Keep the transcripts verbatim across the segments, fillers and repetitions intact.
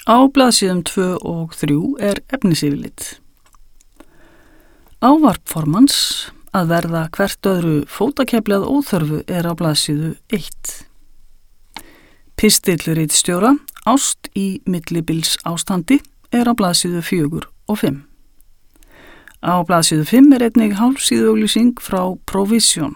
Á blaðsíðum tvö og þrjú er efnisyfirlit. Ávarp formans að verða hvert öðru fótakefli að óþörfu er á blaðsíðu eitt. Pistill ritstjóra, ást í millibils ástandi er á blaðsíðu fjögur og fimm. Á blaðsíðu fimm er einnig hálfsíðu auglýsing frá Provision.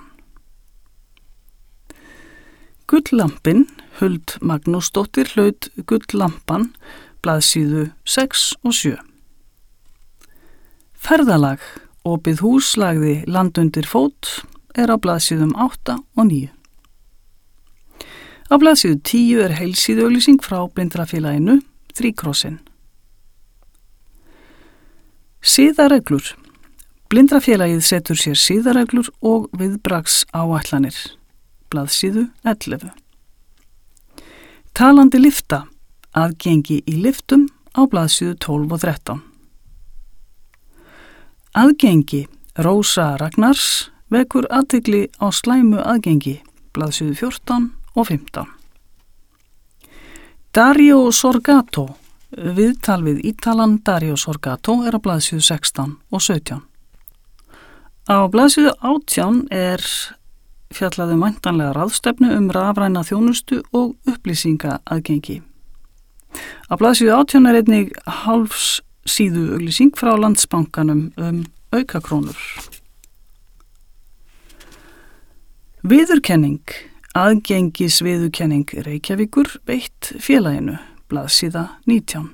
Gulllampinn, Huld Magnúsdóttir hlaut Gulllampan, blaðsíðu sex og sjö. Ferðalag, opið hús lagði land undir fót er á blaðsíðum átta og níu. Á blaðsíðu tíu er heilsíðu auglýsing frá Blindrafélaginu, Þríkrossin. Siðareglur. Blindrafélagið setur sér siðareglur og viðbragðs áætlanir. Blaðsíðu ellefu. Talandi lyfta, aðgengi í lyftum á blaðsíðu tólf og þrettán. Aðgengi, Rósa Ragnars vekur athygli á slæmu aðgengi, blaðsíðu fjórtán og fimmtán. Dario Sorgato, viðtal við Ítalan Dario Sorgato er á blaðsíðu sextán og sautján. Á blaðsíðu átján er fjallaði væntanlega ráðstefnu um rafræna þjónustu og upplýsinga aðgengi. Á blaðsíðu átján er einnig hálfs síðu auglýsing frá Landsbankanum um aukakrónur. Viðurkenning, aðgengis viðurkenning Reykjavíkur veitt félaginu, blaðsíða nítján.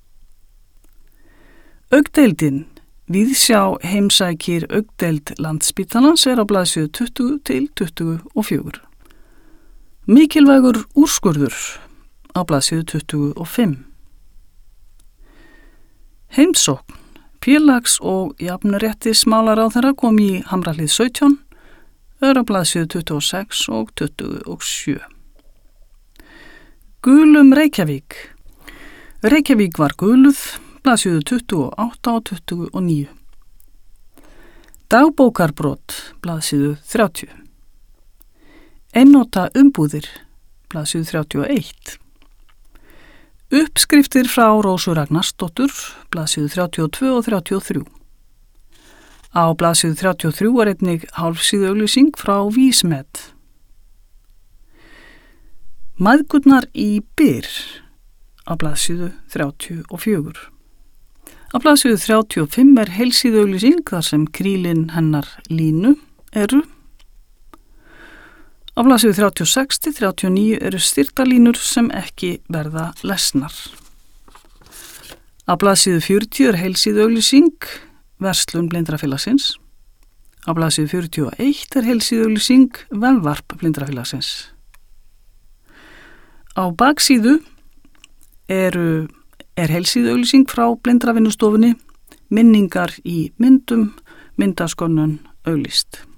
Augdeildin, Víðsjá heimsækir augdeild Landspítalans er á blaðsíðu tuttugu til tuttugu og fjögur. Mikilvægur úrskurður á blaðsíðu tuttugu og fimm. Heimsókn, félags- og jafnréttismálaráðherra kom í Hamrahlíð sautján, er á blaðsíðu tuttugu og sex og tuttugu og sjö. Gulum Reykjavík. Reykjavík var guluð, blaðsíðu tuttugu og átta og tuttugu og níu. Dagbókarbrot, blaðsíðu þrjátíu. Einnota umbúðir, blaðsíðu þrjátíu og eitt. Uppskriftir frá Rósu Ragnarsdóttur, blaðsíðu þrjátíu og tvö og þrjátíu og þrjú. Á blaðsíðu þrjátíu og þrjú er einnig hálfsíðu auglýsing frá Vísmed. Mæðgurnar í byr á blaðsíðu þrjátíu og fjögur. Á blaðsíðu þrjátíu og fimm er heilsíðu auglýsing þar sem krílin hennar Línu eru. Á blaðsíðu þrjátíu og sex til þrjátíu og níu eru styrktarlínur sem ekki verða lesnar. Á blaðsíðu fjörutíu er heilsíðu auglýsing Verslun Blindrafélagsins. Á blaðsíðu fjörutíu og eitt er heilsíðu auglýsing Vefvarp Blindrafélagsins. Á baksíðu eru er heilsíðu auglýsing frá Blindravinnustofunni, minningar í myndum, myndaskönnun auglýst.